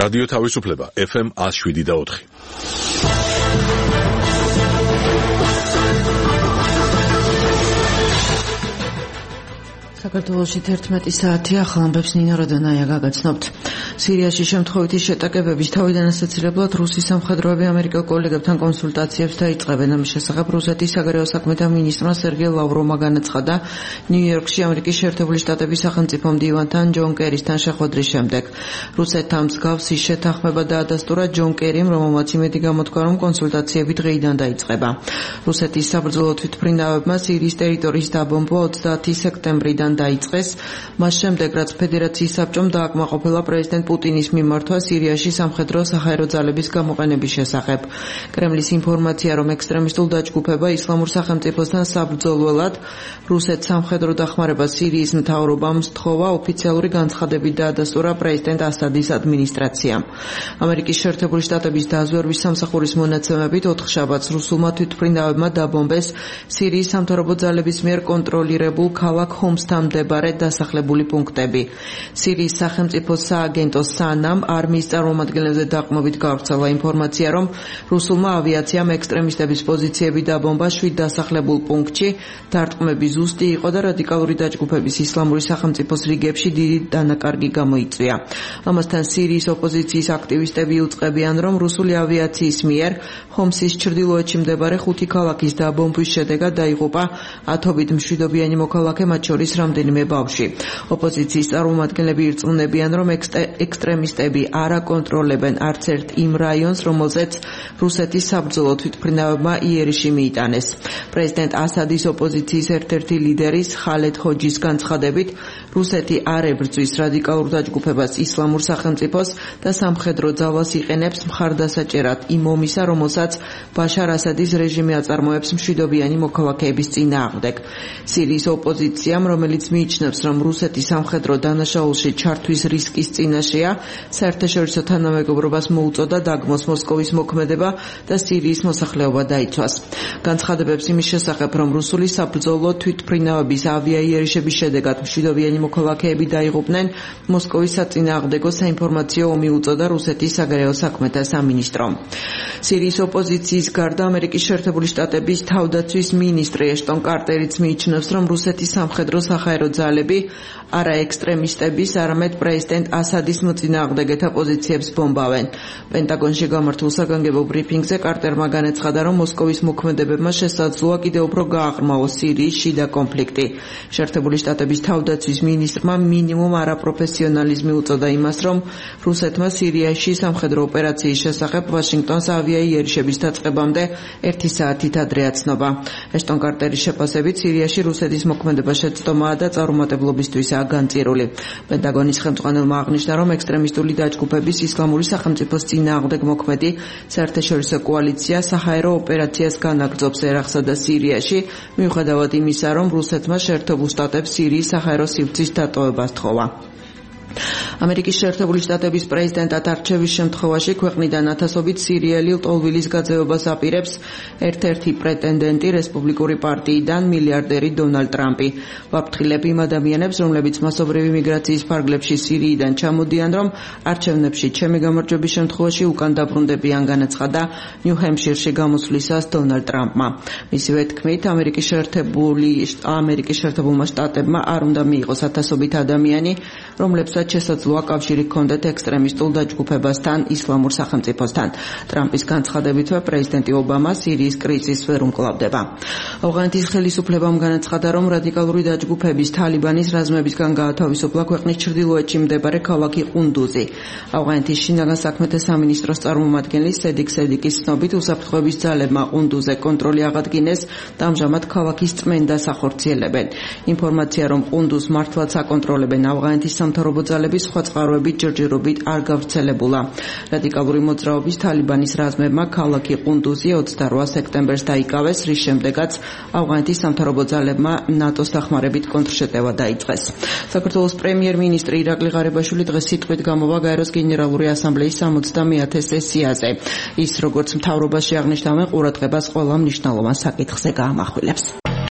რადიო თავისუფლება FM 107.4. საქართველოში 11 საათი ახალამბებს ნინო როდონაია გაგაცნობთ. სირიაში შემთხვევითი შეტაკებების თავიდან ასაცილებლად რუსი სამხედროები ამერიკელ კოლეგებთან კონსულტაციებს დაიწყებენ. ამის შესახებ რუსეთის საგარეო საქმეთა მინისტრმა სერგეი ლავროვმა განაცხადა ნიუ-იორკში ამერიკის შეერთებული შტატების სახელმწიფო მდივანთან ჯონ კერისთან შეხვედრის შემდეგ. რუსეთთან მსგავსი შეთანხმება დაადასტურა ჯონ კერიმ, რომელმაც იმედი გამოთქვა, რომ კონსულტაციები დღეიდან დაიწყება. რუსეთის საბრძოლო თვითმფრინავებმა სირიის ტერიტორიის დაბომბვა 30 სექტემბრიდან დაიწყეს, მას შემდეგ რაც ფედერაციის საბჭომ დააკმაყოფილა პრეზიდენტ პუტინის მიმართვა სირიაში სამხედრო საჰაერო ძალების გამოყენების შესახებ. კრემლის ინფორმაცია, რომ ექსტრემისტულ დაჯგუფება ისლამურ სახელმწიფოსთან საბრძოლველად რუსეთს სამხედრო დახმარება სირიის მთავრობამ სთხოვა, ოფიციალური განცხადებით დაადასტურა პრეზიდენტ ასადის ადმინისტრაციამ. ამერიკის შეერთებული შტატების დაზვერვის სამსახურის მონაცემებით 4 შაბათს რუსულმა თვითმფრინავებმა დაბომბეს სირიის სამთავრობო ძალების მიერ კონტროლირებულ ქალაქ ჰომსთან მდებარე დასახლებული პუნქტები. სირიის სახელმწიფო სააგენტო სანამ არმიის წარმომადგენლებზე დაყრდნობით გავრცელა ინფორმაცია, რომ რუსულმა ავიაციამ ექსტრემისტების პოზიციები დაბომბა 7 დასახლებულ პუნქტში. დარტყმები ზუსტი იყო და რადიკალური დაჯგუფების ისლამური სახელმწიფოს რიგებში დიდი დანაკარგი გამოიწვია. ამასთან სირიის ოპოზიციის აქტივისტები უწყებიან, რომ რუსული ავიაციის მიერ ჰომსის ჩრდილოეთში მდებარე 5 ქალაქის დაბომბვის შედეგად დაიღუპა ათობით მშვიდობიანი მოქალაქე, მათ შორის რამდენიმე ბავშვი. ოპოზიციის წარმომადგენლები ირწმუნებიან, რომ ექსტრემისტები არ აკონტროლებენ არც ერთ იმ რაიონს, რომელზეც რუსეთის საბრძოლო თვითმფრინავებმა იერიში მიიტანეს. პრეზიდენტ ასადის ოპოზიციის ერთ-ერთი ლიდერის ხალედ ჰოჯის განცხადებით, რუსეთი არ ებრძვის რადიკალურ დაჯგუფებას ისლამურ სახელმწიფოს და სამხედრო ძალას იყენებს მხარდასაჭერად იმ ომისა, რომელსაც ბაშარ ასადის რეჟიმი აწარმოებს მშვიდობიანი მოქალაქეების წინააღმდეგ. სირიის ოპოზიციამ, რომელიც მიიჩნევს, რომ რუსეთი სამხედრო დანაშაულში ჩართვის რისკის წინაშეა, საერთაშორისო თანამეგობრობას მოუწოდა დაგმოს მოსკოვის მოქმედება და სირიის მოსახლეობა დაიცვას. განცხადებებს იმის შესახებ, რომ რუსული საბრძოლო თვითმფრინავების ავიაიერიშების შედეგად მშვიდობიანი მოქალაქეები დაიღუპნენ, მოსკოვის საწინააღმდეგო საინფორმაციო ომი უწოდა რუსეთის საგარეო საქმეთა სამინისტრომ. სირიის ოპოზიციის გარდა ამერიკის შეერთებული შტატების თავდაცვის მინისტრი აშტონ კარტერიც მიიჩნევს, რომ რუსეთის სამხედრო საჰაერო ძალები არა ექსტრემისტების, არამედ პრეზიდენტ ასადის მოწინააღმდეგეთა პოზიციებს ბომბავენ. პენტაგონში გამართულ საგანგებო ბრიფინგზე კარტერმა განაცხადა, რომ მოსკოვის მოქმედებებმა შესაძლოა კიდევ უფრო გააღრმავოს სირიის შიდა კონფლიქტი. შეერთებული შტატების თავდაცვის მინისტრმა მინიმუმ არაპროფესიონალიზმი უწოდა იმას, რომ რუსეთმა სირიაში სამხედრო ოპერაციის შესახებ ვაშინგტონს ავიაიერიშების დაწყებამდე 1 საათით ადრე აცნობა. აშტონ კარტერის შეფასებით სირიაში რუსეთის მოქმედება შეცდომაა და წარუმატებლობისთვისაა განწირული. პენტაგონის ხელმძღვანელმა აღნიშნა, რომ ექსტრემისტული დაჯგუფების ისლამური სახელმწიფოს წინააღმდეგ მოქმედი საერთაშორისო კოალიცია საჰაერო ოპერაციას განაგრძობს ერაყსა და სირიაში, მიუხედავად იმისა, რომ რუსეთმა შეერთებულ შტატებს სირიის საჰაერო სივრცის დატოვება სთხოვა. ამერიკის შეერთებული შტატების პრეზიდენტად არჩევის შემთხვევაში ქვეყნიდან ათასობით სირიელი ლტოლვილის გაძევებას აპირებს ერთ-ერთი პრეტენდენტი რესპუბლიკური პარტიიდან მილიარდერი დონალდ ტრამპი. ვაფრთხილებ იმ ადამიანებს, რომლებიც მასობრივი მიგრაციის ფარგლებში სირიიდან ჩამოდიან, რომ არჩევნებში ჩემი გამარჯვების შემთხვევაში უკან დაბრუნდებიან, განაცხადა ნიუ-ჰემპშირში გამოსვლისას დონალდ ტრამპმა. მისივე თქმით, ამერიკის შეერთებულმა შტატებმა არ უნდა მიიღოს ათასობით ადამიანი, რომლებსაც შესაძლოა კავშირი ჰქონდეთ ექსტრემისტულ დაჯგუფებასთან, ისლამურ სახელმწიფოსთან. ტრამპის განცხადებითვე პრეზიდენტი ობამა სირიის კრიზისს ვერ უმკლავდება. ავღანეთის ხელისუფლებამ განაცხადა, რომ რადიკალური დაჯგუფების თალიბანის რაზმებისგან გაათავისუფლა ქვეყნის ჩრდილოეთში მდებარე ქალაქი ყუნდუზი. ავღანეთის შინაგან საქმეთა სამინისტროს წარმომადგენლის სედიკ სედიკის ცნობით, უსაფრთხოების ძალებმა ყუნდუზე კონტროლი აღადგინეს და ამჟამად ქალაქის წმენდას ახორციელებენ. ინფორმაცია, რომ ყუნდუზს მართლაც აკონტროლებენ ავღანეთის სამთავრობო ძალების სხვა წყაროებით ჯერჯერობით არ გავრცელებულა. რადიკალური მოძრაობის თალიბანის რაზმებმა ქალაქი ყუნდუზი 28 სექტემბერს დაიკავეს, რის შემდეგაც ავღანეთის სამთავრობო ძალებმა ნატოს დახმარებით კონტრშეტევა დაიწყეს. საქართველოს პრემიერ-მინისტრი ირაკლი ღარიბაშვილი დღეს სიტყვით გამოვა გაეროს გენერალური ასამბლეის 60-ე სესიაზე. ის, როგორც მთავრობაში აღნიშნავენ, ყურადღებას ყველა მნიშვნელოვან საკითხზე გაამახვილებს.